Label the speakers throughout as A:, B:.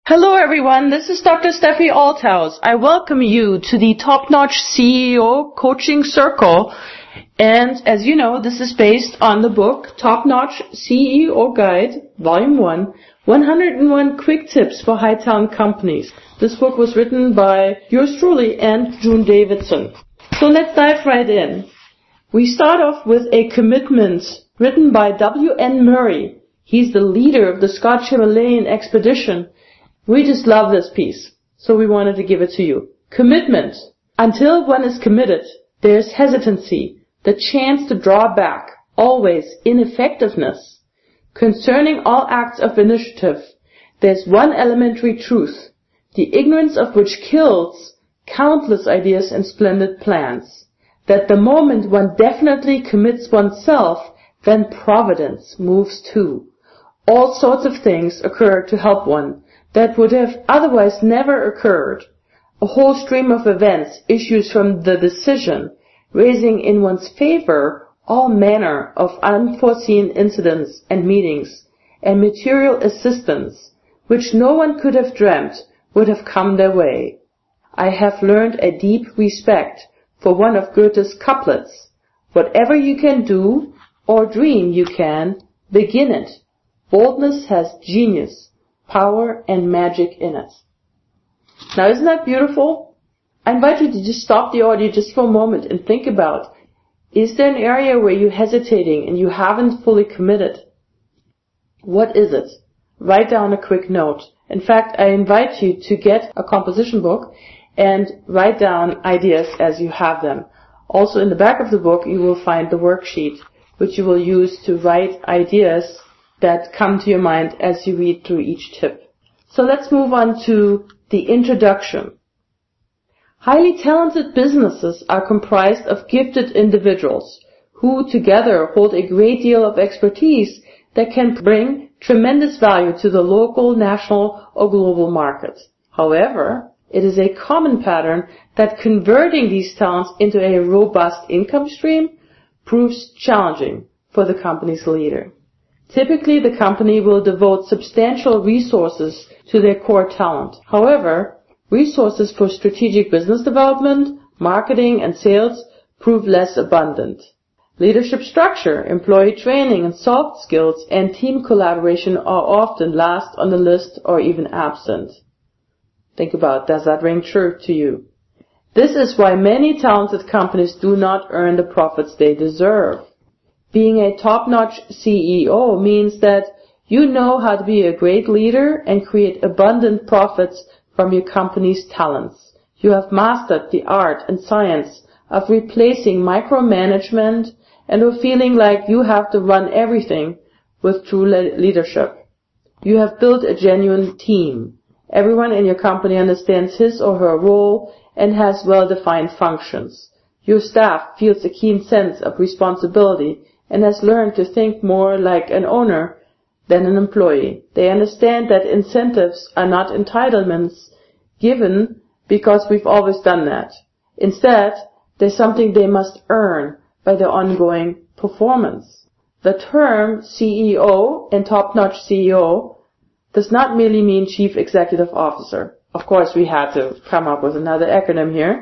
A: Hello everyone, this is Dr. Steffi Althaus. I welcome you to the Top Notch CEO Coaching Circle. And as you know, this is based on the book Top Notch CEO Guide, Volume 1, 101 Quick Tips for High Talent Companies. This book was written by yours truly and June Davidson. So let's dive right in. We start off with a commitment written by W.N. Murray. He's the leader of the Scotch Himalayan expedition. We just love this piece, so we wanted to give it to you. Commitment. Until one is committed, there's hesitancy, the chance to draw back, always ineffectiveness. Concerning all acts of initiative, there's one elementary truth, the ignorance of which kills countless ideas and splendid plans, that the moment one definitely commits oneself, then providence moves too. All sorts of things occur to help one that would have otherwise never occurred. A whole stream of events issues from the decision, raising in one's favor all manner of unforeseen incidents and meetings, and material assistance, which no one could have dreamt would have come their way. I have learned a deep respect for one of Goethe's couplets. Whatever you can do, or dream you can, begin it. Boldness has genius, power and magic in it. Now, isn't that beautiful? I invite you to just stop the audio just for a moment and think about, is there an area where you're hesitating and you haven't fully committed? What is it? Write down a quick note. In fact, I invite you to get a composition book and write down ideas as you have them. Also, in the back of the book, you will find the worksheet, which you will use to write ideas that come to your mind as you read through each tip. So let's move on to the introduction. Highly talented businesses are comprised of gifted individuals who together hold a great deal of expertise that can bring tremendous value to the local, national, or global market. However, it is a common pattern that converting these talents into a robust income stream proves challenging for the company's leader. Typically, the company will devote substantial resources to their core talent. However, resources for strategic business development, marketing, and sales prove less abundant. Leadership structure, employee training, and soft skills and team collaboration are often last on the list or even absent. Think about, does that ring true to you? This is why many talented companies do not earn the profits they deserve. Being a top-notch CEO means that you know how to be a great leader and create abundant profits from your company's talents. You have mastered the art and science of replacing micromanagement and of feeling like you have to run everything with true leadership. You have built a genuine team. Everyone in your company understands his or her role and has well-defined functions. Your staff feels a keen sense of responsibility and has learned to think more like an owner than an employee. They understand that incentives are not entitlements given because we've always done that. Instead, they're something they must earn by their ongoing performance. The term CEO and top-notch CEO does not merely mean Chief Executive Officer. Of course, we had to come up with another acronym here.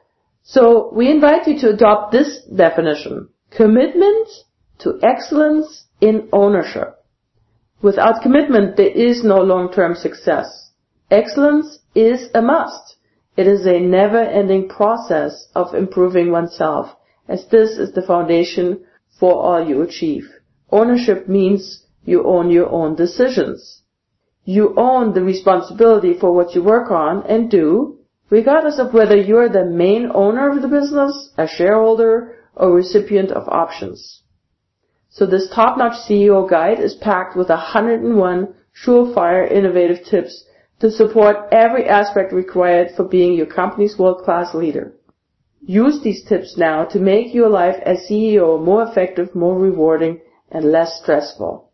A: So we invite you to adopt this definition. Commitment to excellence in ownership. Without commitment, there is no long-term success. Excellence is a must. It is a never-ending process of improving oneself, as this is the foundation for all you achieve. Ownership means you own your own decisions. You own the responsibility for what you work on and do, regardless of whether you're the main owner of the business, a shareholder, or recipient of options. So this top-notch CEO guide is packed with 101 surefire innovative tips to support every aspect required for being your company's world-class leader. Use these tips now to make your life as CEO more effective, more rewarding, and less stressful.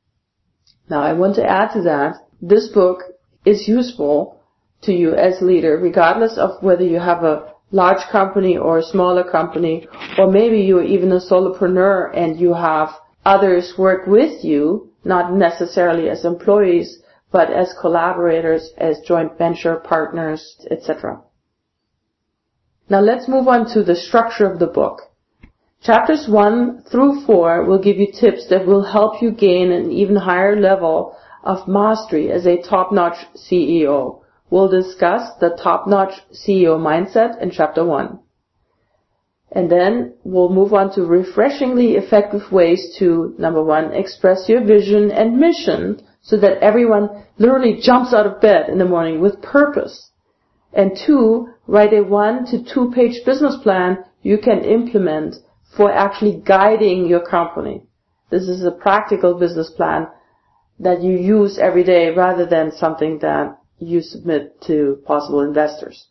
A: Now, I want to add to that, this book is useful to you as leader, regardless of whether you have a large company or a smaller company, or maybe you're even a solopreneur and you have others work with you, not necessarily as employees, but as collaborators, as joint venture partners, etc. Now let's move on to the structure of the book. Chapters 1 through 4 will give you tips that will help you gain an even higher level of mastery as a top-notch CEO. We'll discuss the top-notch CEO mindset in Chapter 1. And then we'll move on to refreshingly effective ways to, number 1, express your vision and mission so that everyone literally jumps out of bed in the morning with purpose. And 2, write a 1 to 2 page business plan you can implement for actually guiding your company. This is a practical business plan that you use every day rather than something that you submit to possible investors.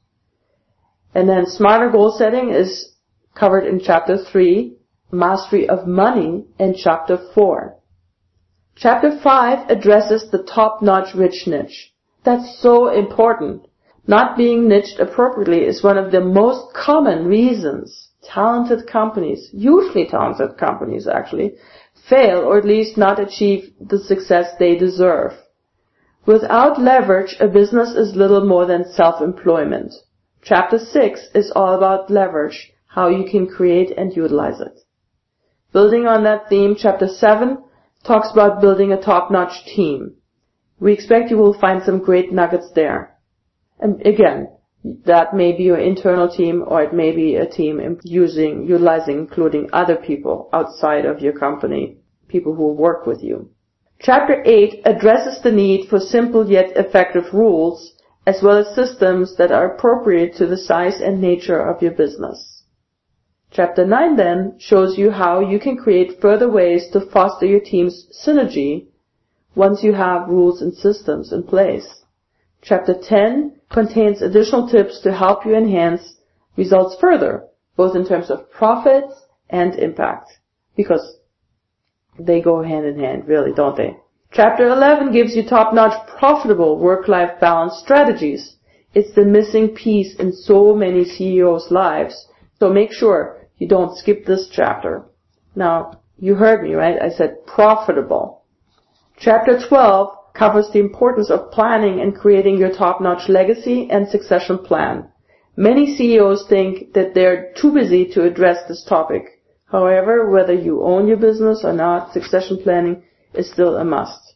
A: And then smarter goal setting is covered in Chapter 3, Mastery of Money, in Chapter 4. Chapter 5 addresses the top-notch rich niche. That's so important. Not being niched appropriately is one of the most common reasons talented companies, usually talented companies actually, fail or at least not achieve the success they deserve. Without leverage, a business is little more than self-employment. Chapter 6 is all about leverage, how you can create and utilize it. Building on that theme, Chapter 7 talks about building a top-notch team. We expect you will find some great nuggets there. And again, that may be your internal team, or it may be a team utilizing, including other people outside of your company, people who work with you. Chapter 8 addresses the need for simple yet effective rules, as well as systems that are appropriate to the size and nature of your business. Chapter 9 then shows you how you can create further ways to foster your team's synergy once you have rules and systems in place. Chapter 10 contains additional tips to help you enhance results further, both in terms of profits and impact, because they go hand in hand, really, don't they? Chapter 11 gives you top-notch profitable work-life balance strategies. It's the missing piece in so many CEOs' lives, so make sure you don't skip this chapter. Now, you heard me, right? I said profitable. Chapter 12 covers the importance of planning and creating your top-notch legacy and succession plan. Many CEOs think that they're too busy to address this topic. However, whether you own your business or not, succession planning is still a must.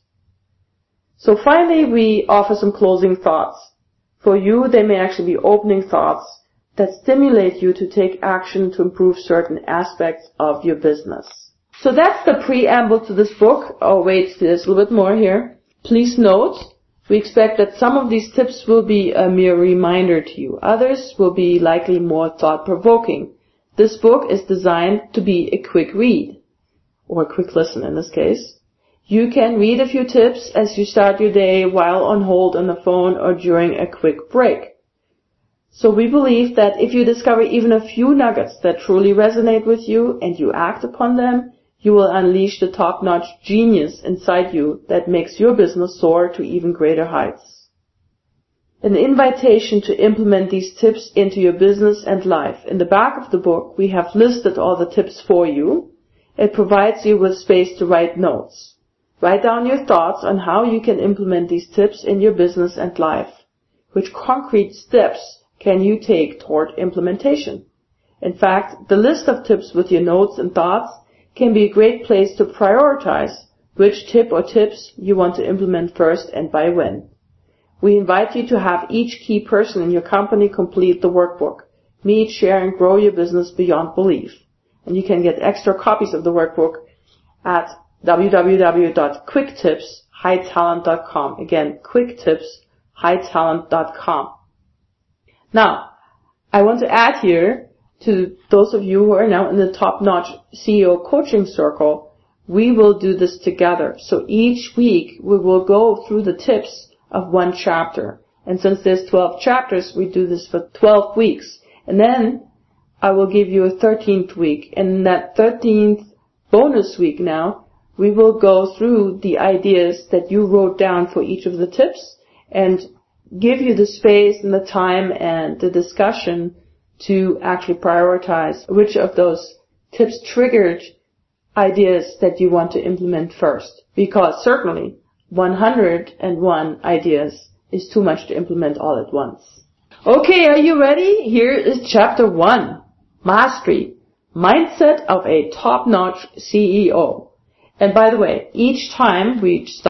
A: So finally, we offer some closing thoughts. For you, they may actually be opening thoughts that stimulate you to take action to improve certain aspects of your business. So that's the preamble to this book. Oh wait, there's a little bit more here. Please note, we expect that some of these tips will be a mere reminder to you. Others will be likely more thought-provoking. This book is designed to be a quick read, or a quick listen in this case. You can read a few tips as you start your day while on hold on the phone or during a quick break. So we believe that if you discover even a few nuggets that truly resonate with you and you act upon them, you will unleash the top-notch genius inside you that makes your business soar to even greater heights. An invitation to implement these tips into your business and life. In the back of the book, we have listed all the tips for you. It provides you with space to write notes. Write down your thoughts on how you can implement these tips in your business and life. Which concrete steps can you take toward implementation? In fact, the list of tips with your notes and thoughts can be a great place to prioritize which tip or tips you want to implement first and by when. We invite you to have each key person in your company complete the workbook. Meet, share, and grow your business beyond belief. And you can get extra copies of the workbook at www.quicktipshightalent.com. Again, quicktipshightalent.com. Now, I want to add here, to those of you who are now in the top-notch CEO coaching circle, we will do this together. So each week we will go through the tips of one chapter. And since there's 12 chapters, we do this for 12 weeks. And then I will give you a 13th week. And in that 13th bonus week now, we will go through the ideas that you wrote down for each of the tips and give you the space and the time and the discussion to actually prioritize which of those tips triggered ideas that you want to implement first. Because certainly, 101 ideas is too much to implement all at once. Okay, are you ready? Here is chapter 1. Mastery. Mindset of a top-notch CEO. And by the way, each time we start